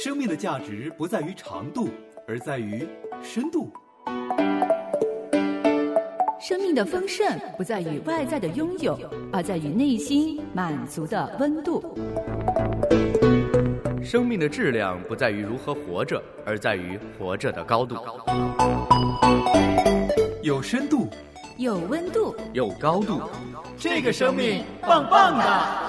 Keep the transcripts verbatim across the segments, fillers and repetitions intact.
生命的价值不在于长度，而在于深度。 生命的丰盛不在于外在的拥有，而在于内心满足的温度。 生命的质量不在于如何活着，而在于活着的高度。 有深度， 有温度， 有高度， 这个生命棒棒的。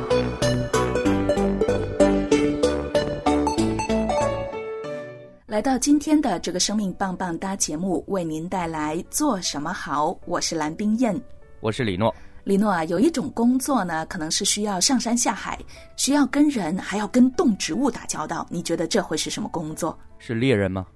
来到今天的这个生命棒棒哒节目，为您带来做什么好，我是蓝冰燕， 我是李诺。 李诺啊，有一种工作呢，可能是需要上山下海，需要跟人还要跟动植物打交道，你觉得这会是什么工作？ 是猎人吗？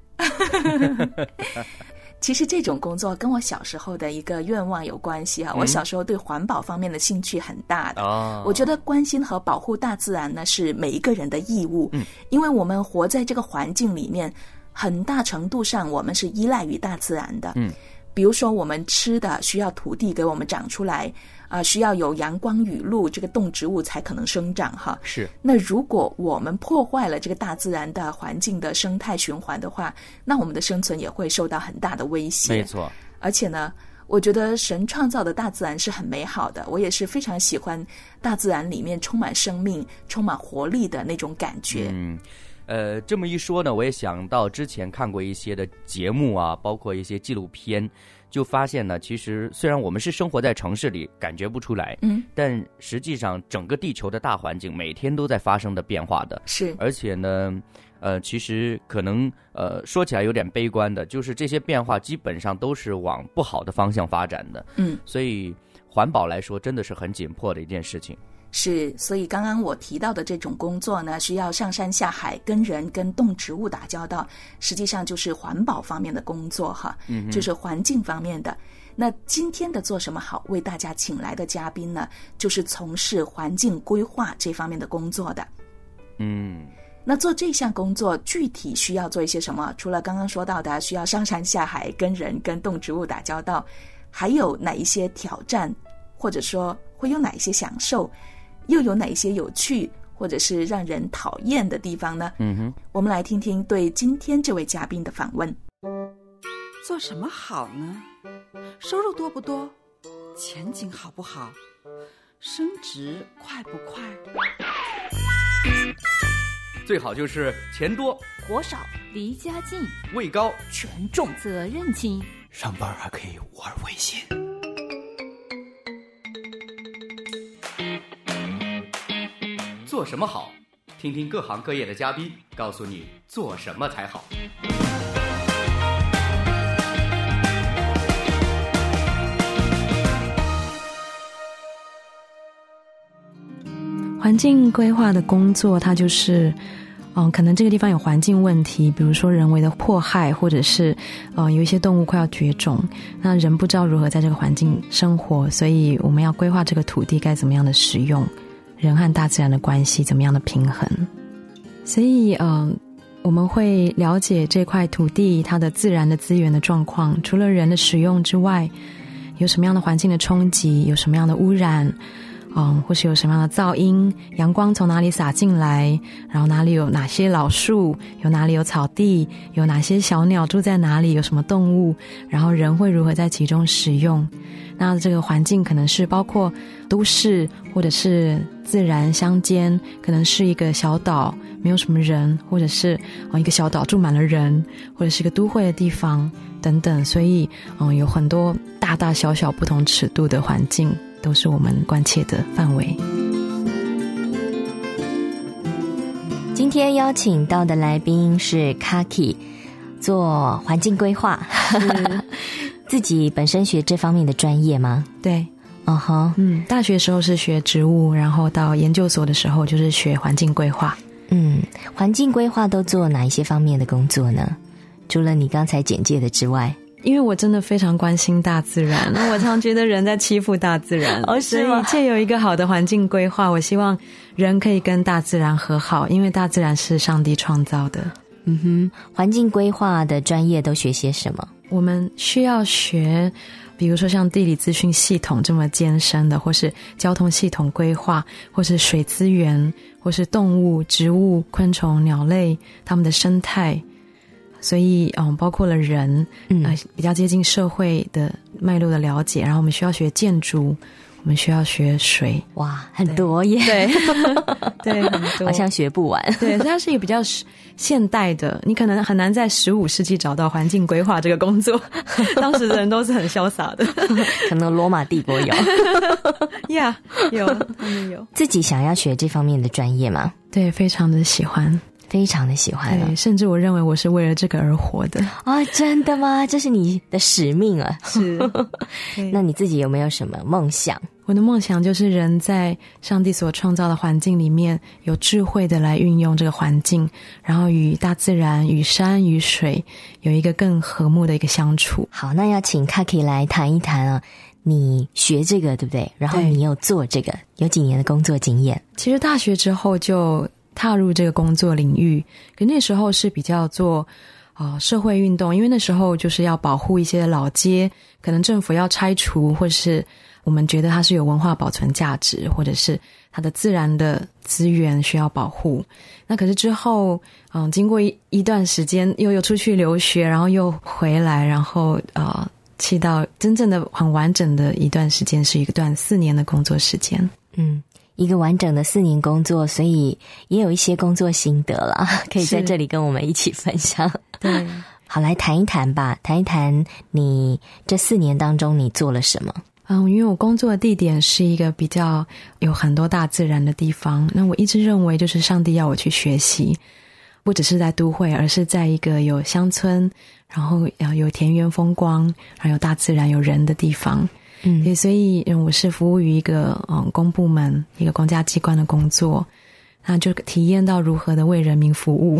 其实这种工作跟我小时候的一个愿望有关系啊、嗯、我小时候对环保方面的兴趣很大的、哦、我觉得关心和保护大自然呢是每一个人的义务、嗯、因为我们活在这个环境里面，很大程度上我们是依赖于大自然的。嗯，比如说我们吃的需要土地给我们长出来啊、呃，需要有阳光雨露，这个动植物才可能生长哈。是。那如果我们破坏了这个大自然的环境的生态循环的话，那我们的生存也会受到很大的威胁。没错。而且呢，我觉得神创造的大自然是很美好的，我也是非常喜欢大自然里面充满生命、充满活力的那种感觉。嗯。 呃，这么一说呢，我也想到之前看过一些的节目啊，包括一些纪录片，就发现呢，其实虽然我们是生活在城市里，感觉不出来，嗯，但实际上整个地球的大环境每天都在发生的变化的，是，而且呢，呃，其实可能呃说起来有点悲观的，就是这些变化基本上都是往不好的方向发展的，嗯，所以环保来说真的是很紧迫的一件事情。 是，所以刚刚我提到的这种工作呢，需要上山下海，跟人跟动植物打交道，实际上就是环保方面的工作哈，嗯，就是环境方面的。那今天的做什么好，为大家请来的嘉宾呢，就是从事环境规划这方面的工作的。嗯，那做这项工作具体需要做一些什么？除了刚刚说到的需要上山下海，跟人跟动植物打交道，还有哪一些挑战，或者说会有哪一些享受？又有哪一些有趣或者是让人讨厌的地方呢？嗯哼，我们来听听对今天这位嘉宾的访问。 做什么好呢？收入多不多？前景好不好？升职快不快？ 最好就是钱多活少，离家近， 位高权重，责任轻， 上班还可以玩微信。 做什么好？听听各行各业的嘉宾告诉你做什么才好。 环境规划的工作，它就是嗯，可能这个地方有环境问题，比如说人为的迫害，或者是呃有一些动物快要绝种，那人不知道如何在这个环境生活，所以我们要规划这个土地该怎么样的使用，人和大自然的关系怎么样的平衡。所以呃我们会了解这块土地它的自然的资源的状况，除了人的使用之外，有什么样的环境的冲击，有什么样的污染，嗯，或是有什么样的噪音，阳光从哪里洒进来，然后哪里有哪些老树，有哪里有草地，有哪些小鸟住在哪里，有什么动物，然后人会如何在其中使用。那这个环境可能是包括都市，或者是自然乡间，可能是一个小岛没有什么人，或者是、哦、一个小岛住满了人，或者是一个都会的地方等等。所以、嗯、有很多大大小小不同尺度的环境都是我们关切的范围。 今天邀请到的来宾是 Kaki， 做环境规划，自己本身学这方面的专业吗？ 对， 嗯哼， 嗯，大学时候是学植物，然后到研究所的时候就是学环境规划。 嗯，环境规划都做哪一些方面的工作呢？除了你刚才简介的之外。 因为我真的非常关心大自然，我常觉得人在欺负大自然哦，是吗？所以借有一个好的环境规划，我希望人可以跟大自然和好，因为大自然是上帝创造的。 嗯哼，环境规划的专业都学些什么？ 我们需要学比如说像地理资讯系统这么艰深的，或是交通系统规划，或是水资源，或是动物、植物、昆虫、鸟类它们的生态，所以嗯，包括了人，嗯、呃，比较接近社会的脉络的了解，然后我们需要学建筑，我们需要学水， 哇，很多耶， 对对，很多， 好像学不完。 对，它是一个比较现代的，你可能很难在十五世纪找到环境规划这个工作，当时的人都是很潇洒的， 可能罗马帝国有呀，yeah, 有，他们有。 自己想要学这方面的专业吗？ 对，非常的喜欢。 非常的喜欢了， 对，甚至我认为我是为了这个而活的啊、哦！真的吗？这是你的使命啊！ 是。 那你自己有没有什么梦想？ 我的梦想就是人在上帝所创造的环境里面，有智慧的来运用这个环境，然后与大自然、与山、与水有一个更和睦的一个相处。 好，那要请 Kaki 来谈一谈啊。你学这个对不对？然后你有做这个，有几年的工作经验？ 其实大学之后就踏入这个工作领域，可那时候是比较做呃社会运动，因为那时候就是要保护一些老街，可能政府要拆除，或是我们觉得它是有文化保存价值，或者是它的自然的资源需要保护。那可是之后嗯、呃，经过一一段时间又又出去留学，然后又回来，然后呃去到真正的很完整的一段时间，是一段四年的工作时间。 嗯，一个完整的四年工作，所以也有一些工作心得啦，可以在这里跟我们一起分享。 对， 好，来谈一谈吧，谈一谈你这四年当中你做了什么。 嗯，因为我工作的地点是一个比较有很多大自然的地方，那我一直认为就是上帝要我去学习，不只是在都会，而是在一个有乡村，然后有田园风光，还有大自然有人的地方。嗯，对，所以嗯，我是服务于一个嗯公部门一个公家机关的工作，那就体验到如何的为人民服务，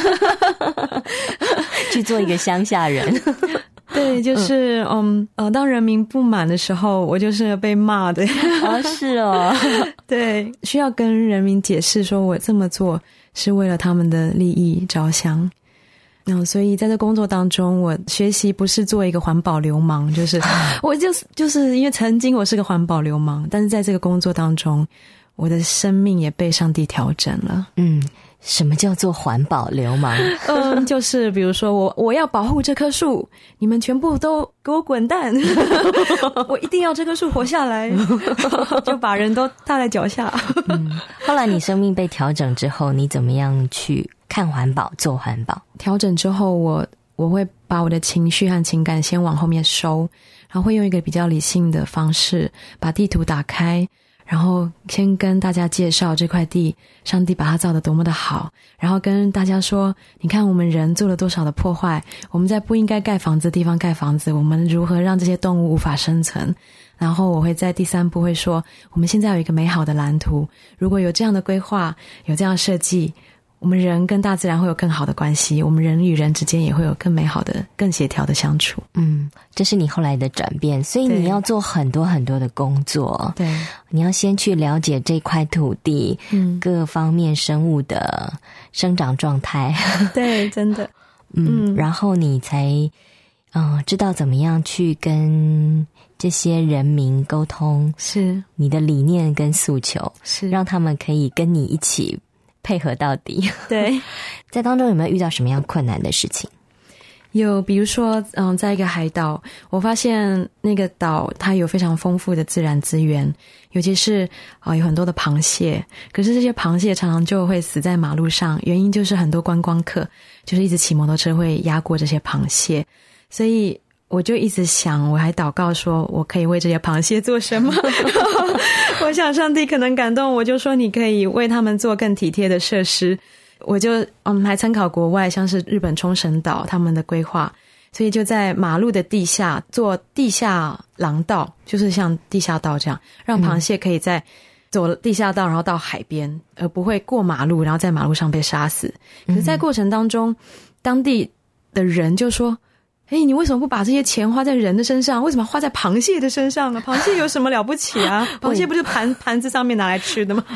去做一个乡下人。 对，就是嗯呃，当人民不满的时候，我就是被骂的。 哦，是哦， 对，需要跟人民解释说我这么做是为了他们的利益着想。嗯，所以在这工作当中，我学习不是做一个环保流氓，就是我就是就是因为曾经我是个环保流氓，但是在这个工作当中，我的生命也被上帝调整了。 嗯，什么叫做环保流氓？ 嗯，就是比如说我我要保护这棵树，你们全部都给我滚蛋，我一定要这棵树活下来，就把人都踏在脚下。 嗯，后来你生命被调整之后，你怎么样去看环保做环保？ 调整之后我我会把我的情绪和情感先往后面收，然后会用一个比较理性的方式把地图打开，然后先跟大家介绍这块地上帝把它造得多么的好，然后跟大家说你看我们人做了多少的破坏，我们在不应该盖房子的地方盖房子，我们如何让这些动物无法生存。然后我会在第三步会说我们现在有一个美好的蓝图，如果有这样的规划有这样的设计，我们人跟大自然会有更好的关系，我们人与人之间也会有更美好的更协调的相处。 嗯，这是你后来的转变，所以你要做很多很多的工作。 对， 你要先去了解这块土地、嗯、各方面生物的生长状态。 对，真的。 嗯, 嗯然后你才嗯、呃、知道怎么样去跟这些人民沟通， 是你的理念跟诉求， 是让他们可以跟你一起配合到底。 对， 在当中有没有遇到什么样困难的事情？ 有，比如说嗯，在一个海岛，我发现那个岛它有非常丰富的自然资源，尤其是啊、呃、有很多的螃蟹，可是这些螃蟹常常就会死在马路上，原因就是很多观光客就是一直骑摩托车会压过这些螃蟹，所以我就一直想，我还祷告说我可以为这些螃蟹做什么。我想上帝可能感动，我就说你可以为他们做更体贴的设施。我就嗯还参考国外像是日本冲绳岛他们的规划，所以就在马路的地下做地下廊道，就是像地下道这样，让螃蟹可以在走地下道然后到海边，而不会过马路然后在马路上被杀死。可是在过程当中，当地的人就说哎，你为什么不把这些钱花在人的身上？为什么花在螃蟹的身上呢？螃蟹有什么了不起啊？螃蟹不是盘盘子上面拿来吃的吗？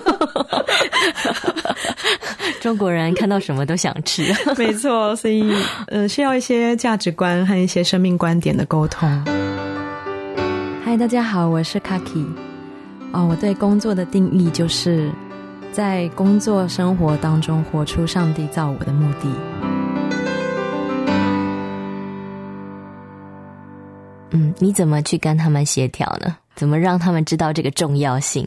中国人看到什么都想吃。 没错，所以呃，需要一些价值观和一些生命观点的沟通。 嗨，大家好，我是 Kaki。哦，我对工作的定义就是在工作生活当中活出上帝造我的目的。 嗯，你怎么去跟他们协调呢？怎么让他们知道这个重要性？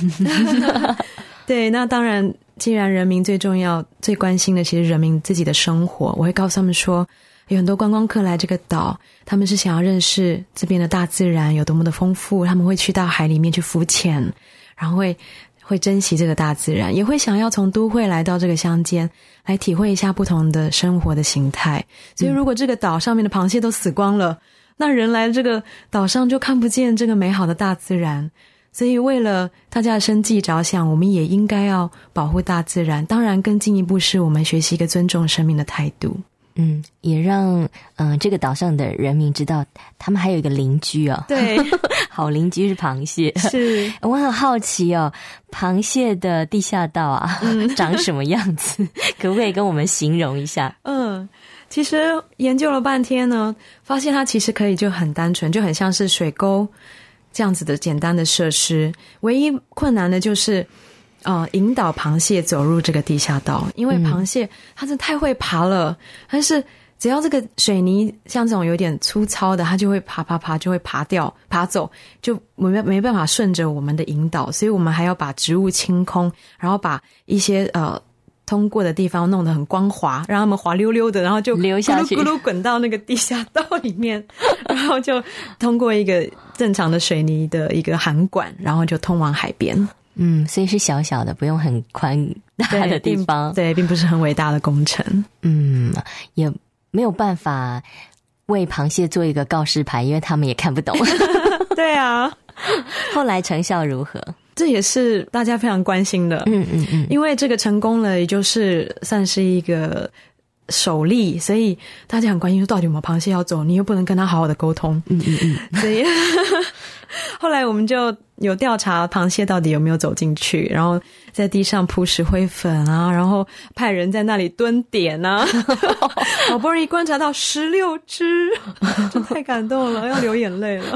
对，那当然既然人民最重要最关心的其实人民自己的生活，我会告诉他们说有很多观光客来这个岛，他们是想要认识这边的大自然有多么的丰富，他们会去到海里面去浮潜，然后会会珍惜这个大自然，也会想要从都会来到这个乡间来体会一下不同的生活的形态。所以如果这个岛上面的螃蟹都死光了，那人来这个岛上就看不见这个美好的大自然。所以为了大家的生计着想，我们也应该要保护大自然，当然更进一步是我们学习一个尊重生命的态度。 嗯，也让嗯、呃、这个岛上的人民知道他们还有一个邻居哦。 对， 好邻居是螃蟹。 是， 我很好奇哦，螃蟹的地下道啊、嗯、长什么样子？可不可以跟我们形容一下？ 嗯，其实研究了半天呢，发现它其实可以就很单纯，就很像是水沟这样子的简单的设施。唯一困难的就是呃，引导螃蟹走入这个地下道，因为螃蟹它真的太会爬了，但是只要这个水泥像这种有点粗糙的，它就会爬爬爬，就会爬掉爬走，就没没办法顺着我们的引导，所以我们还要把植物清空，然后把一些呃通过的地方弄得很光滑，让它们滑溜溜的，然后就流下去， 咕噜咕噜滚到那个地下道里面，然后就通过一个正常的水泥的一个涵管，然后就通往海边。 嗯，所以是小小的，不用很宽大的地方。 对，对，并不是很伟大的工程。 嗯，也没有办法为螃蟹做一个告示牌，因为他们也看不懂。 对啊。 后来成效如何？ 这也是大家非常关心的。 嗯嗯嗯，因为这个成功了，也就是算是一个首例，所以大家很关心说到底有没有螃蟹要走，你又不能跟他好好的沟通。 嗯嗯嗯， 所以后来我们就有调查螃蟹到底有没有走进去，然后在地上铺石灰粉啊，然后派人在那里蹲点啊，好不容易观察到十六只，就太感动了，要流眼泪了。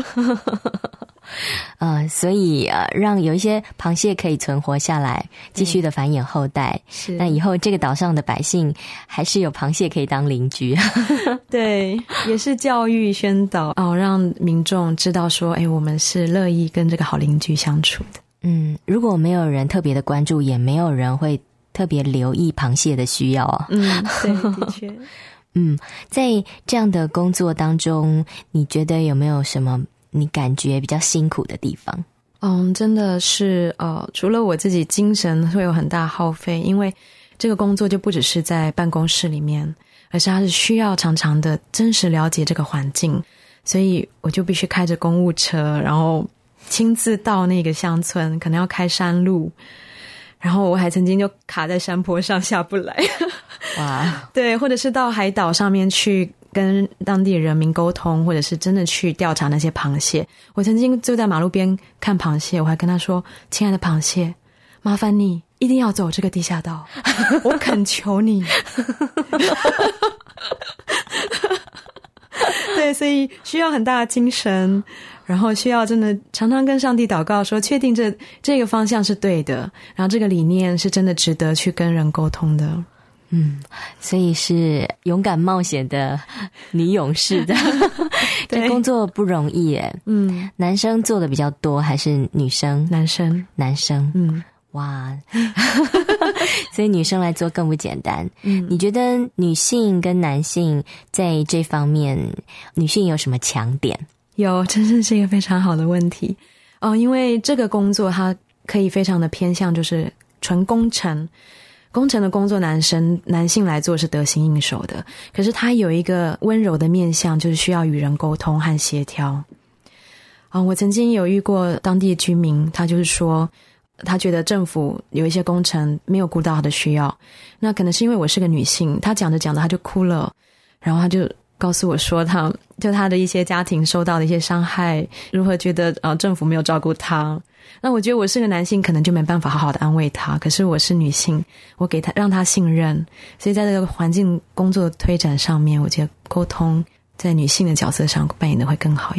呃，所以呃，让有一些螃蟹可以存活下来，继续的繁衍后代。是，那以后这个岛上的百姓还是有螃蟹可以当邻居。 对，也是教育宣导哦，让民众知道说，哎，我们是乐意跟这个好邻居相处的。 嗯，如果没有人特别的关注，也没有人会特别留意螃蟹的需要啊。 嗯，对，的确。 嗯，在这样的工作当中，你觉得有没有什么你感觉比较辛苦的地方？ 嗯，真的是呃，除了我自己精神会有很大耗费，因为这个工作就不只是在办公室里面，而是它是需要常常的真实了解这个环境，所以我就必须开着公务车，然后亲自到那个乡村，可能要开山路，然后我还曾经就卡在山坡上下不来。哇，对，或者是到海岛上面去跟当地人民沟通，或者是真的去调查那些螃蟹。我曾经就在马路边看螃蟹，我还跟他说，亲爱的螃蟹，麻烦你一定要走这个地下道，我恳求你。对，所以需要很大的精神，然后需要真的常常跟上帝祷告说，确定这这个方向是对的，然后这个理念是真的值得去跟人沟通的。 嗯，所以是勇敢冒险的女勇士的。这工作不容易耶。嗯，男生做的比较多还是女生？ 男生， 男生。 嗯， 哇，所以女生来做更不简单。嗯，你觉得女性跟男性在这方面，女性有什么强点？ 有，真的是一个非常好的问题哦。因为这个工作它可以非常的偏向就是纯工程。工程的工作男生男性来做是得心应手的，可是他有一个温柔的面向，就是需要与人沟通和协调。嗯，我曾经有遇过当地的居民，他就是说他觉得政府有一些工程没有顾到他的需要，那可能是因为我是个女性，他讲着讲着他就哭了，然后他就告诉我说他就他的一些家庭受到的一些伤害，如何觉得呃政府没有照顾他。那我觉得我是个男性可能就没办法好好的安慰他，可是我是女性，我给他让他信任，所以在这个环境工作的推展上面，我觉得沟通在女性的角色上扮演的会更好一点。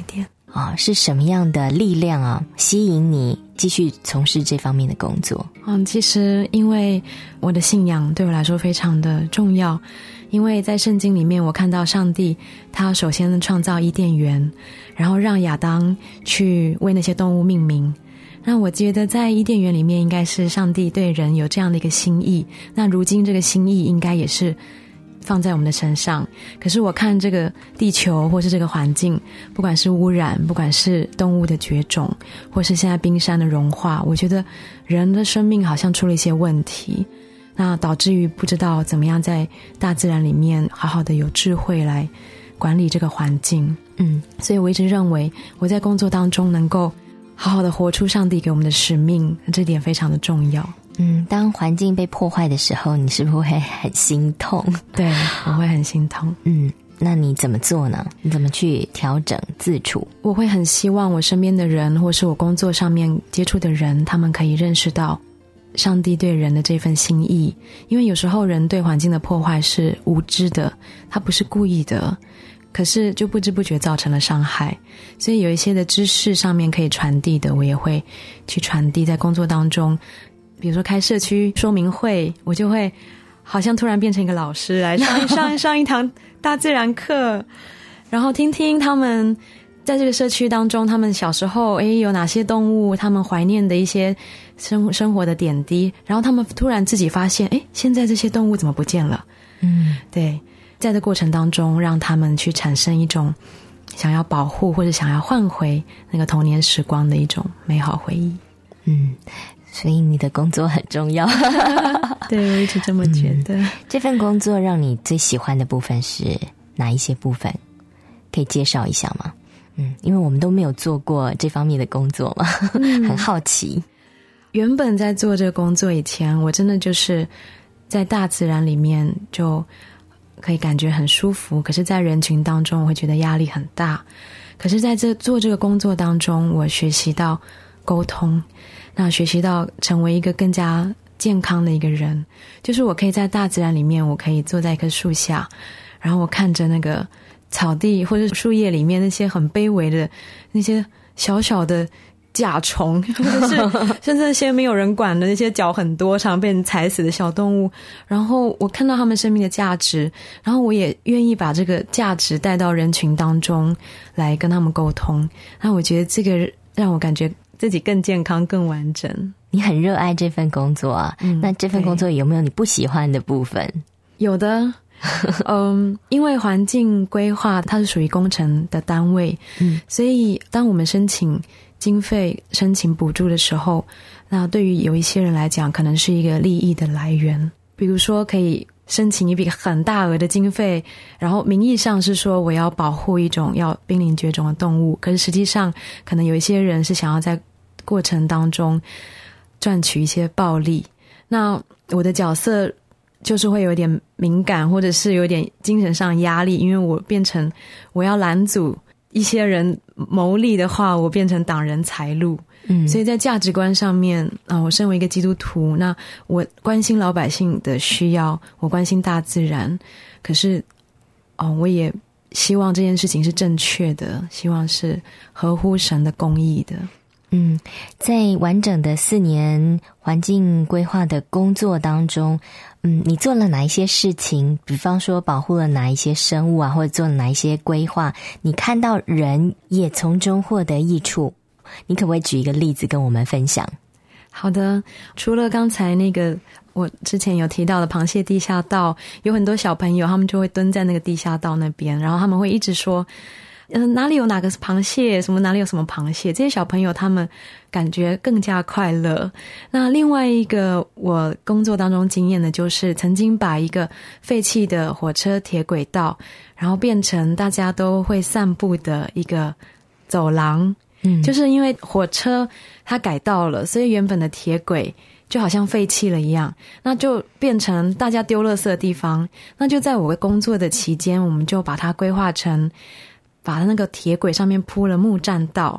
啊，是什么样的力量啊吸引你继续从事这方面的工作？ 嗯，其实因为我的信仰对我来说非常的重要，因为在圣经里面我看到上帝他首先创造伊甸园，然后让亚当去为那些动物命名。那我觉得在伊甸园里面应该是上帝对人有这样的一个心意，那如今这个心意应该也是放在我们的身上。可是我看这个地球或是这个环境，不管是污染，不管是动物的绝种，或是现在冰山的融化，我觉得人的生命好像出了一些问题，那导致于不知道怎么样在大自然里面好好的有智慧来管理这个环境。嗯，所以我一直认为我在工作当中能够好好的活出上帝给我们的使命，这点非常的重要。 嗯，当环境被破坏的时候，你是不是会很心痛？ 对，我会很心痛。 嗯，那你怎么做呢？你怎么去调整自处？ 我会很希望我身边的人，或是我工作上面接触的人，他们可以认识到上帝对人的这份心意。因为有时候人对环境的破坏是无知的，他不是故意的，可是就不知不觉造成了伤害。所以有一些的知识上面可以传递的，我也会去传递在工作当中。比如说开社区说明会，我就会好像突然变成一个老师来上一上上一堂大自然课，然后听听他们在这个社区当中，他们小时候诶有哪些动物，他们怀念的一些生生活的点滴，然后他们突然自己发现，诶现在这些动物怎么不见了？嗯，对，在这过程当中让他们去产生一种想要保护或者想要换回那个童年时光的一种美好回忆。 嗯，所以你的工作很重要。 对，我一直这么觉得。嗯， 这份工作让你最喜欢的部分是哪一些部分？可以介绍一下吗？嗯，因为我们都没有做过这方面的工作嘛，嗯，很好奇。 原本在做这个工作以前，我真的就是在大自然里面就可以感觉很舒服，可是在人群当中我会觉得压力很大。可是在这做这个工作当中，我学习到沟通，那学习到成为一个更加健康的一个人，就是我可以在大自然里面，我可以坐在一棵树下，然后我看着那个草地或者树叶里面那些很卑微的那些小小的甲虫，或者是甚至那些没有人管的那些脚很多常被人踩死的小动物，然后我看到他们生命的价值，然后我也愿意把这个价值带到人群当中来跟他们沟通。那我觉得这个让我感觉自己更健康更完整。 你很热爱这份工作啊，嗯，那这份工作有没有你不喜欢的部分？ 有的。嗯，因为环境规划它是属于工程的单位，嗯，所以当我们申请经费申请补助的时候，那对于有一些人来讲可能是一个利益的来源。比如说可以申请一笔很大额的经费，然后名义上是说我要保护一种要濒临绝种的动物，可是实际上可能有一些人是想要在过程当中赚取一些暴利。那我的角色就是会有点敏感，或者是有点精神上压力，因为我变成我要拦阻一些人牟利的话，我变成挡人财路。嗯，所以在价值观上面啊，我身为一个基督徒，那我关心老百姓的需要，我关心大自然，可是哦，我也希望这件事情是正确的，希望是合乎神的公义的。 嗯，在完整的四年环境规划的工作当中，嗯，你做了哪一些事情？比方说保护了哪一些生物啊，或者做了哪一些规划？你看到人也从中获得益处，你可不可以举一个例子跟我们分享？ 好的，除了刚才那个我之前有提到的螃蟹地下道，有很多小朋友他们就会蹲在那个地下道那边，然后他们会一直说嗯，哪里有哪个螃蟹，什么哪里有什么螃蟹，这些小朋友他们感觉更加快乐。那另外一个我工作当中经验的就是曾经把一个废弃的火车铁轨道，然后变成大家都会散步的一个走廊。嗯，就是因为火车它改道了，所以原本的铁轨就好像废弃了一样，那就变成大家丢垃圾的地方。那就在我工作的期间，我们就把它规划成把那个铁轨上面铺了木栈道，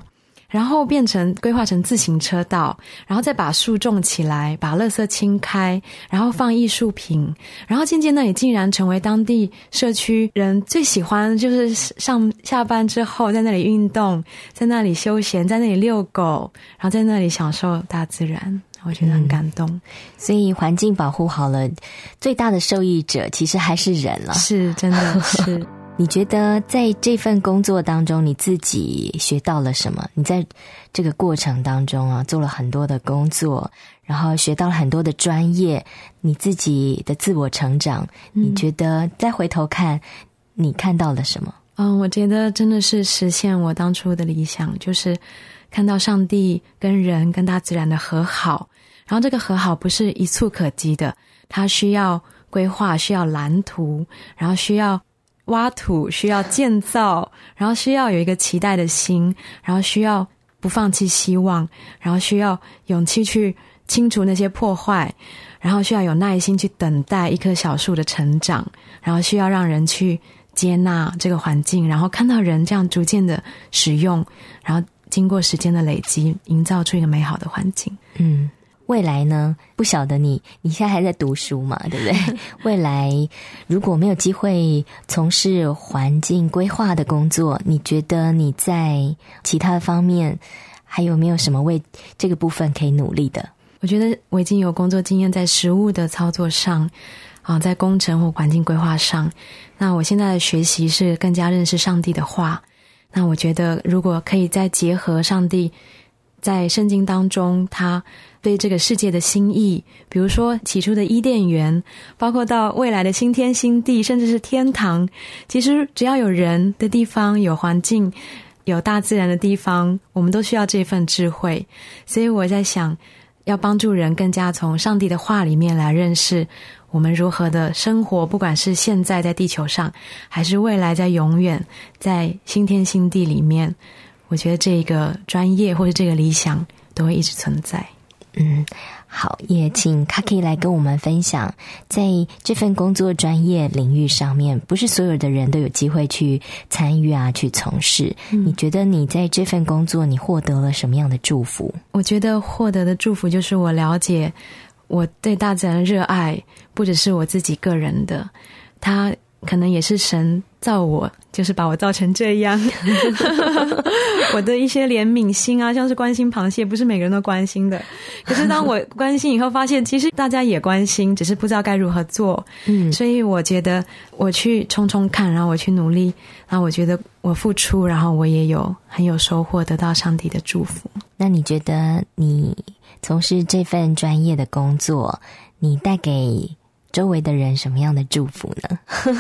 然后变成规划成自行车道，然后再把树种起来，把垃圾清开，然后放艺术品，然后渐渐那里竟然成为当地社区人最喜欢，就是上下班之后在那里运动，在那里休闲，在那里遛狗，然后在那里享受大自然，我觉得很感动。嗯， 所以环境保护好了，最大的受益者其实还是人了。 是，真的是。 你觉得在这份工作当中你自己学到了什么？你在这个过程当中啊，做了很多的工作，然后学到了很多的专业，你自己的自我成长，嗯，你觉得再回头看你看到了什么？ 嗯，我觉得真的是实现我当初的理想，就是看到上帝跟人跟大自然的和好，然后这个和好不是一蹴可及的，它需要规划，需要蓝图，然后需要挖土，需要建造，然后需要有一个期待的心，然后需要不放弃希望，然后需要勇气去清除那些破坏，然后需要有耐心去等待一棵小树的成长，然后需要让人去接纳这个环境，然后看到人这样逐渐的使用，然后经过时间的累积，营造出一个美好的环境。 嗯，未来呢？不晓得你你现在还在读书嘛，对不对？未来如果没有机会从事环境规划的工作，你觉得你在其他的方面还有没有什么为这个部分可以努力的？ 我觉得我已经有工作经验在实务的操作上啊，在工程或环境规划上。那我现在的学习是更加认识上帝的话。那我觉得如果可以再结合上帝在圣经当中他对这个世界的心意，比如说起初的伊甸园，包括到未来的新天新地，甚至是天堂，其实只要有人的地方，有环境，有大自然的地方，我们都需要这份智慧。所以我在想要帮助人更加从上帝的话里面来认识我们如何的生活，不管是现在在地球上，还是未来在永远在新天新地里面，我觉得这个专业或者这个理想都会一直存在。 嗯，好，也请 Kaki 来跟我们分享，在这份工作专业领域上面，不是所有的人都有机会去参与啊，去从事。嗯，你觉得你在这份工作你获得了什么样的祝福？ 我觉得获得的祝福就是我了解我对大自然的热爱不只是我自己个人的，它可能也是神造我，就是把我造成这样我的一些怜悯心啊，像是关心螃蟹，不是每个人都关心的，可是当我关心以后发现其实大家也关心，只是不知道该如何做。嗯，所以我觉得我去冲冲看，然后我去努力，然后我觉得我付出，然后我也有很有收获，得到上帝的祝福。 那你觉得你从事这份专业的工作，你带给周围的人什么样的祝福呢？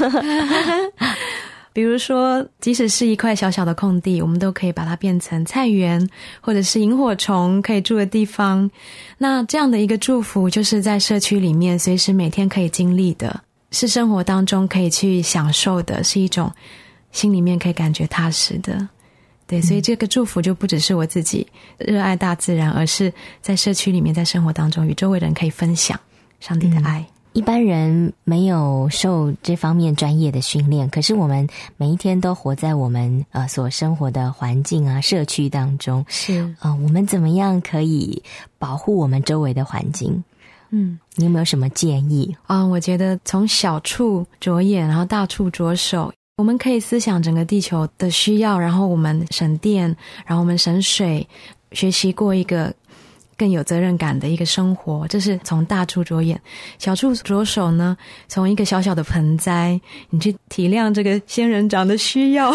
比如说即使是一块小小的空地，我们都可以把它变成菜园，或者是萤火虫可以住的地方。那这样的一个祝福就是在社区里面随时每天可以经历的，是生活当中可以去享受的，是一种心里面可以感觉踏实的。对，所以这个祝福就不只是我自己热爱大自然，而是在社区里面，在生活当中与周围的人可以分享上帝的爱。嗯， 一般人没有受这方面专业的训练，可是我们每一天都活在我们呃所生活的环境啊、社区当中。是啊、呃，我们怎么样可以保护我们周围的环境？嗯，你有没有什么建议啊、呃？我觉得从小处着眼，然后大处着手。我们可以思想整个地球的需要，然后我们省电，然后我们省水，学习过一个更有责任感的一个生活，这是从大处着眼。小处着手呢，从一个小小的盆栽，你去体谅这个仙人掌的需要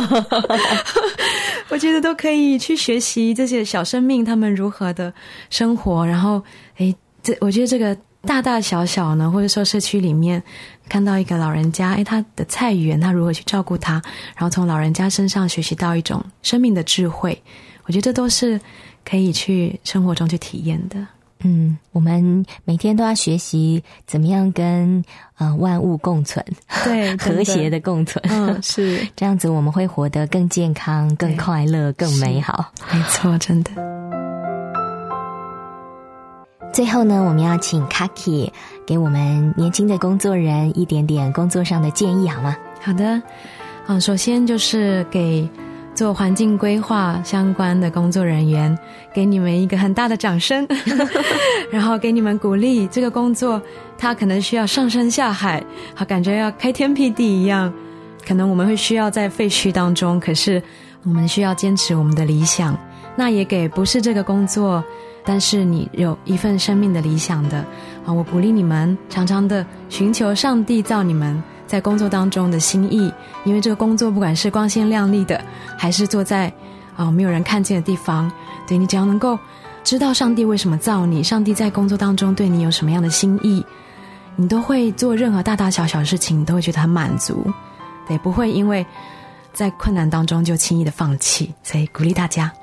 我觉得都可以去学习这些小生命他们如何的生活，然后诶，这我觉得这个大大小小呢，或者说社区里面看到一个老人家，诶，他的菜园他如何去照顾他，然后从老人家身上学习到一种生命的智慧，我觉得这都是可以去生活中去体验的。 嗯，我们每天都要学习怎么样跟呃万物共存， 对， 和谐的共存。 嗯，是这样子，我们会活得更健康、更快乐、更美好。 没错，真的。 最后呢，我们要请 Kaki 给我们年轻的工作人一点点工作上的建议，好吗？ 好的。嗯，首先就是给做环境规划相关的工作人员，给你们一个很大的掌声然后给你们鼓励。这个工作它可能需要上山下海，好感觉要开天辟地一样，可能我们会需要在废墟当中，可是我们需要坚持我们的理想。那也给不是这个工作但是你有一份生命的理想的啊，我鼓励你们常常的寻求上帝造你们在工作当中的心意，因为这个工作不管是光鲜亮丽的，还是坐在啊没有人看见的地方，对，你只要能够知道上帝为什么造你，上帝在工作当中对你有什么样的心意，你都会做任何大大小小的事情，你都会觉得很满足，对，不会因为在困难当中就轻易的放弃，所以鼓励大家。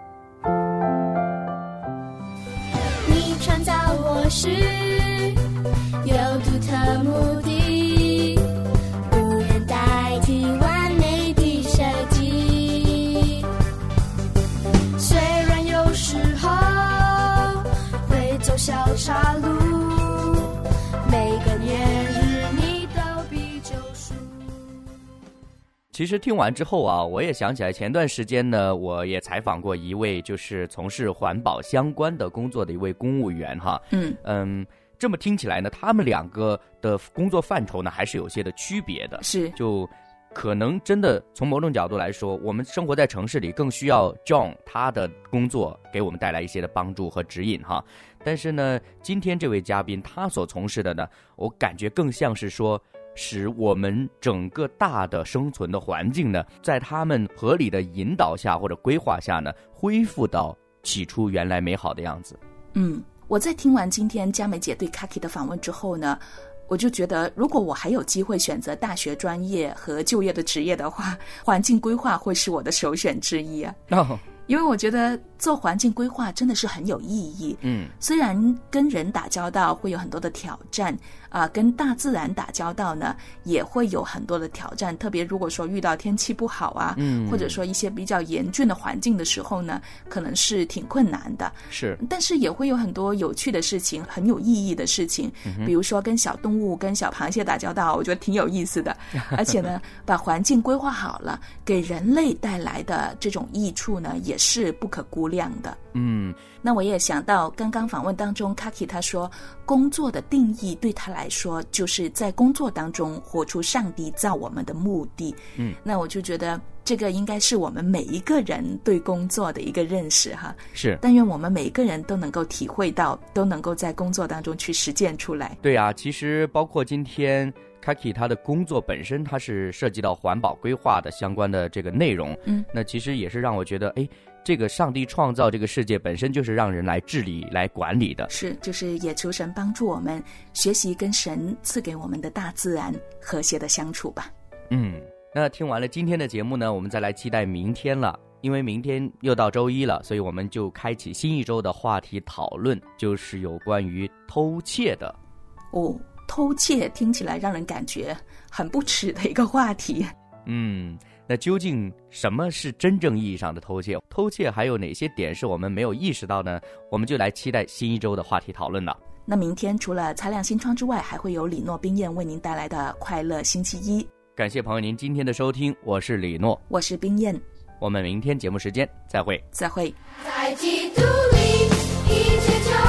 你创造我是有独特目的，无人代替完美的设计，虽然有时候会走小岔路，每个年日你都必救赎。 其实听完之后啊，我也想起来前段时间呢，我也采访过一位就是从事环保相关的工作的一位公务员哈。嗯嗯，这么听起来呢，他们两个的工作范畴呢还是有些的区别的。 是， 就可能真的从某种角度来说，我们生活在城市里更需要 John 他的工作给我们带来一些的帮助和指引哈。但是呢，今天这位嘉宾他所从事的呢，我感觉更像是说使我们整个大的生存的环境呢，在他们合理的引导下或者规划下呢，恢复到起初原来美好的样子。 嗯，我在听完今天佳美姐对 Kaki 的访问之后呢，我就觉得如果我还有机会选择大学专业和就业的职业的话，环境规划会是我的首选之一啊。哦，因为我觉得做环境规划真的是很有意义。嗯，虽然跟人打交道会有很多的挑战啊、呃，跟大自然打交道呢也会有很多的挑战，特别如果说遇到天气不好啊，嗯，或者说一些比较严峻的环境的时候呢，可能是挺困难的。是，但是也会有很多有趣的事情，很有意义的事情，嗯、比如说跟小动物、跟小螃蟹打交道，我觉得挺有意思的。而且呢，把环境规划好了，给人类带来的这种益处呢，也是不可估量的。嗯，那我也想到刚刚访问当中 Kaki 他说工作的定义对他来说就是在工作当中活出上帝造我们的目的。嗯，那我就觉得这个应该是我们每一个人对工作的一个认识哈。是，但愿我们每一个人都能够体会到，都能够在工作当中去实践出来。 对啊，其实包括今天Kaki 他的工作本身，它是涉及到环保规划的相关的这个内容。嗯，那其实也是让我觉得，哎，这个上帝创造这个世界本身就是让人来治理、来管理的。 是，就是也求神帮助我们学习跟神赐给我们的大自然和谐的相处吧。 嗯，那听完了今天的节目呢，我们再来期待明天了。因为明天又到周一了，所以我们就开启新一周的话题讨论，就是有关于偷窃的。 哦。偷窃听起来让人感觉很不耻的一个话题。 嗯，那究竟什么是真正意义上的偷窃？偷窃还有哪些点是我们没有意识到呢？我们就来期待新一周的话题讨论了。 那明天除了擦亮心窗之外，还会有李诺冰燕为您带来的快乐星期一。 感谢朋友您今天的收听，我是李诺， 我是冰燕， 我们明天节目时间再会。 再会。 在基督里一切就